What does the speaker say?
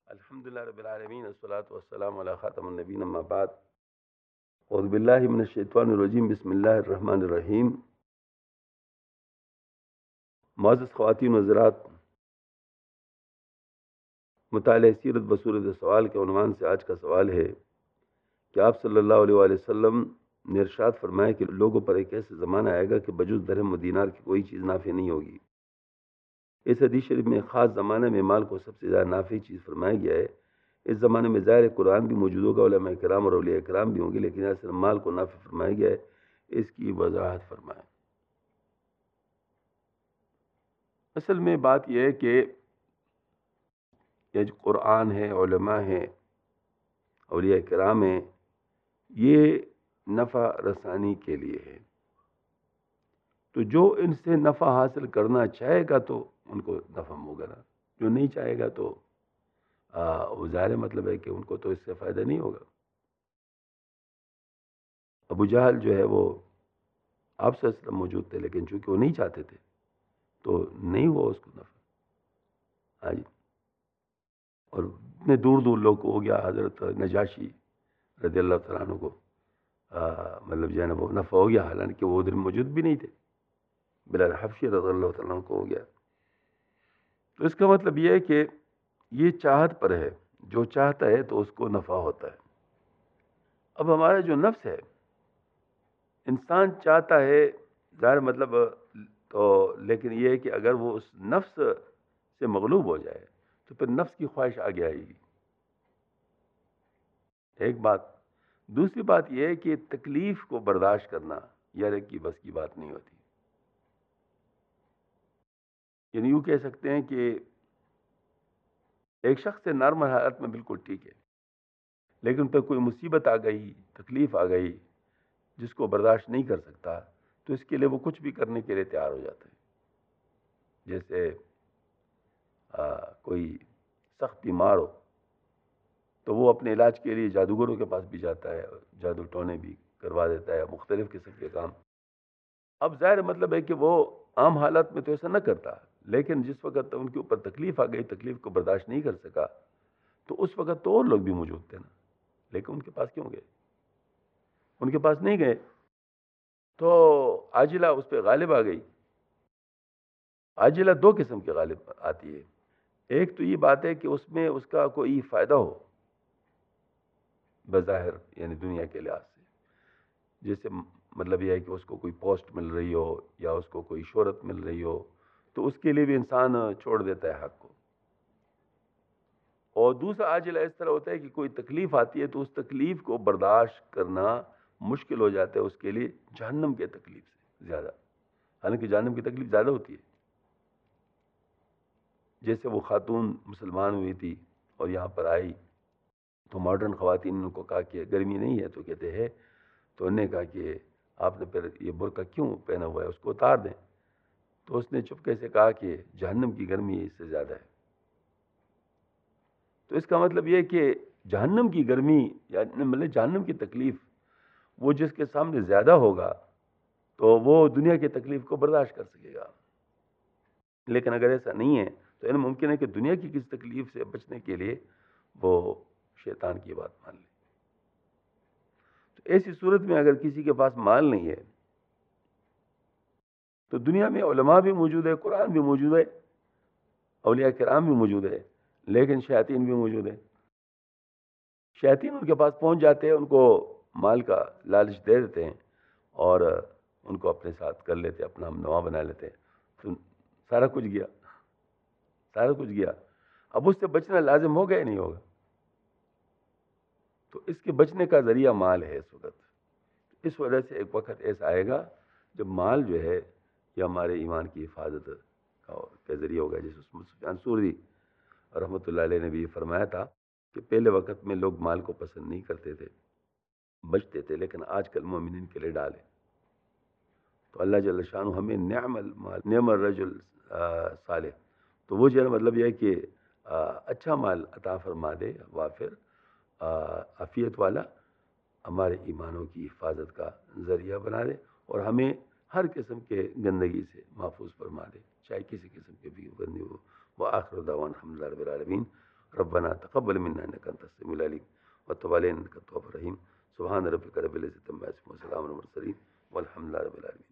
الحمدللہ رب العالمین والصلاة والسلام علی خاتم النبیین اما بعد اعوذ باللہ من الشیطان الرجیم بسم اللہ الرحمن الرحیم. معزز خواتین و حضرات، مطالعہ سیرت بصورت سوال کے عنوان سے آج کا سوال ہے کہ آپ صلی اللہ علیہ وآلہ وسلم نے ارشاد فرمایا کہ لوگوں پر ایک ایسا زمانہ آئے گا کہ بجز درہم و دینار کی کوئی چیز نافع نہیں ہوگی. اس حدیث شریف میں خاص زمانے میں مال کو سب سے زیادہ نافع چیز فرمایا گیا ہے. اس زمانے میں ظاہر قرآن بھی موجود ہوگا، علماء کرام اور اولیاء کرام بھی ہوں گے، لیکن صرف مال کو نافع فرمایا گیا ہے. اس کی وضاحت فرمائیں. اصل میں بات یہ ہے کہ یہ جو قرآن ہے، علماء ہیں، اولیاء کرام ہیں، یہ نفع رسانی کے لیے ہے. تو جو ان سے نفع حاصل کرنا چاہے گا تو ان کو نفع ہوگا نا، جو نہیں چاہے گا تو وہ ظاہر مطلب ہے کہ ان کو تو اس سے فائدہ نہیں ہوگا. ابو جہل جو ہے وہ آپ سے موجود تھے، لیکن چونکہ وہ نہیں چاہتے تھے تو نہیں ہوا اس کو نفع. ہاں جی. اور اتنے دور دور لوگ کو ہو گیا، حضرت نجاشی رضی اللہ تعالیٰ عنہ کو مطلب جو ہے نا وہ نفع ہو گیا، حالانکہ وہ ادھر موجود بھی نہیں تھے. بلال حبشی رضی اللہ تعالیٰ عنہ کو ہو گیا. تو اس کا مطلب یہ ہے کہ یہ چاہت پر ہے، جو چاہتا ہے تو اس کو نفع ہوتا ہے. اب ہمارا جو نفس ہے، انسان چاہتا ہے، ظاہر مطلب تو، لیکن یہ ہے کہ اگر وہ اس نفس سے مغلوب ہو جائے تو پھر نفس کی خواہش آگے آئے گی. ایک بات. دوسری بات یہ ہے کہ تکلیف کو برداشت کرنا یار کی بس کی بات نہیں ہوتی. یعنی یوں کہہ سکتے ہیں کہ ایک شخص سے نارمل حالت میں بالکل ٹھیک ہے، لیکن پہ کوئی مصیبت آ گئی، تکلیف آ گئی جس کو برداشت نہیں کر سکتا، تو اس کے لیے وہ کچھ بھی کرنے کے لیے تیار ہو جاتا ہے. جیسے کوئی سخت بیمار ہو تو وہ اپنے علاج کے لیے جادوگروں کے پاس بھی جاتا ہے، جادو ٹونے بھی کروا دیتا ہے، مختلف قسم کے کام. اب ظاہر مطلب ہے کہ وہ عام حالت میں تو ایسا نہ کرتا، لیکن جس وقت ان کے اوپر تکلیف آ گئی، تکلیف کو برداشت نہیں کر سکا، تو اس وقت تو اور لوگ بھی موجود تھے نا، لیکن ان کے پاس کیوں گئے؟ ان کے پاس نہیں گئے تو عاجلہ اس پہ غالب آ گئی. عاجلہ دو قسم کے غالب آتی ہے. ایک تو یہ بات ہے کہ اس میں اس کا کوئی فائدہ ہو بظاہر، یعنی دنیا کے لحاظ سے، جیسے مطلب یہ ہے کہ اس کو کوئی پوسٹ مل رہی ہو یا اس کو کوئی شہرت مل رہی ہو، تو اس کے لیے بھی انسان چھوڑ دیتا ہے حق کو. اور دوسرا عاجلہ اس طرح ہوتا ہے کہ کوئی تکلیف آتی ہے تو اس تکلیف کو برداشت کرنا مشکل ہو جاتا ہے اس کے لیے جہنم کے تکلیف سے زیادہ، حالانکہ جہنم کی تکلیف زیادہ ہوتی ہے. جیسے وہ خاتون مسلمان ہوئی تھی اور یہاں پر آئی تو ماڈرن خواتین نے کو کہا کہ گرمی نہیں ہے، تو کہتے ہیں، تو انہوں نے کہا کہ آپ نے پھر یہ برقع کیوں پہنا ہوا ہے، اس کو اتار دیں. تو اس نے چپکے سے کہا کہ جہنم کی گرمی اس سے زیادہ ہے. تو اس کا مطلب یہ کہ جہنم کی گرمی یا مطلب جہنم کی تکلیف وہ جس کے سامنے زیادہ ہوگا تو وہ دنیا کی تکلیف کو برداشت کر سکے گا. لیکن اگر ایسا نہیں ہے تو ان ممکن ہے کہ دنیا کی کسی تکلیف سے بچنے کے لیے وہ شیطان کی بات مان لے. تو ایسی صورت میں اگر کسی کے پاس مال نہیں ہے تو دنیا میں علماء بھی موجود ہے، قرآن بھی موجود ہے، اولیاء کرام بھی موجود ہے، لیکن شیاطین بھی موجود ہے. شیاطین ان کے پاس پہنچ جاتے ہیں، ان کو مال کا لالچ دے دیتے ہیں اور ان کو اپنے ساتھ کر لیتے، اپنا ہم نوا بنا لیتے ہیں. تو سارا کچھ گیا، سارا کچھ گیا. اب اس سے بچنا لازم ہوگا یا نہیں ہوگا؟ تو اس کے بچنے کا ذریعہ مال ہے اس وقت. اس وجہ سے ایک وقت ایسا آئے گا جب مال جو ہے یہ ہمارے ایمان کی حفاظت کا ذریعہ ہوگا. جیسے سفیان ثوری رحمۃ اللہ علیہ نے بھی یہ فرمایا تھا کہ پہلے وقت میں لوگ مال کو پسند نہیں کرتے تھے، بچتے تھے، لیکن آج کل مومنین کے لیے ڈالے. تو اللہ جل شانہ ہمیں نعم المال نعم الرجل صالح، تو وہ جو ہے مطلب یہ ہے کہ اچھا مال عطا فرما دے، وافر عافیت والا، ہمارے ایمانوں کی حفاظت کا ذریعہ بنا دے اور ہمیں ہر قسم کے گندگی سے محفوظ فرما دے، چاہے کسی قسم کے بھی گندگی ہو. وآخر دعوانا الحمد للہ رب العالمین. ربنا تقبل منا انك انت السميع العليم وتب علينا انك انت التواب الرحيم. سبحان ربك رب العزة عما يصفون وسلام على المرسلين والحمد لله رب العالمين.